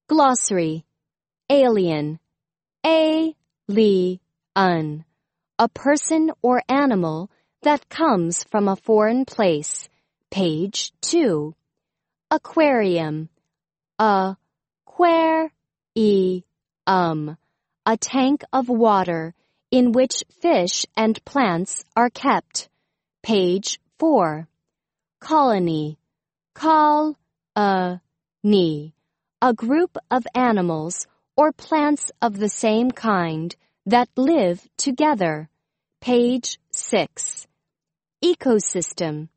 Glossary. Alien. A-li-un. A person or animal that comes from a foreign place. Page 2. Aquarium. A-quare-i-um. A tank of water in which fish and plants are kept. Page 4. Colony. Col-a-ni. A group of animals or plants of the same kind that live together. Page 6. Ecosystem.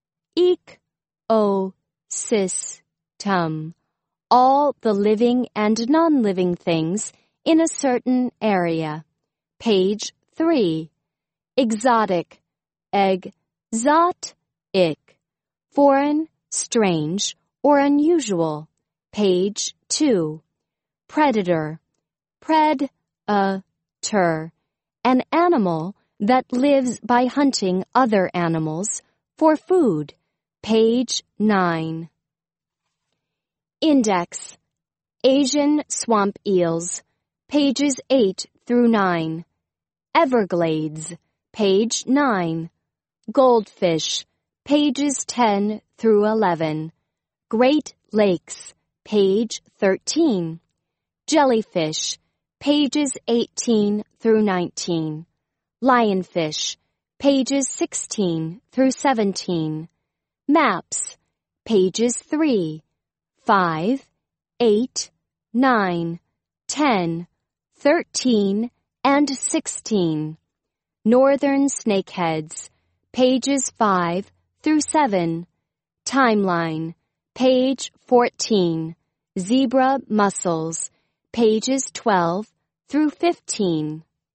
Ec-o-sys-tum. All the living and non-living things in a certain area. Page 3. Exotic. Exotic. Foreign, strange, or unusual. Page 2. Predator. Predator. An animal that lives by hunting other animals for food. Page 9. Index. Asian swamp eels. Pages 8 through 9. Everglades. Page 9. Goldfish. Pages 10 through 11. Great Lakes. Page 13. Jellyfish. Pages 18 through 19. Lionfish. Pages 16 through 17. Maps. Pages 3, 5, 8, 9, 10, 13, and 16. Northern snakeheads. Pages 5 through 7. Timeline. Page 14. Zebra mussels. Pages 12 through 15.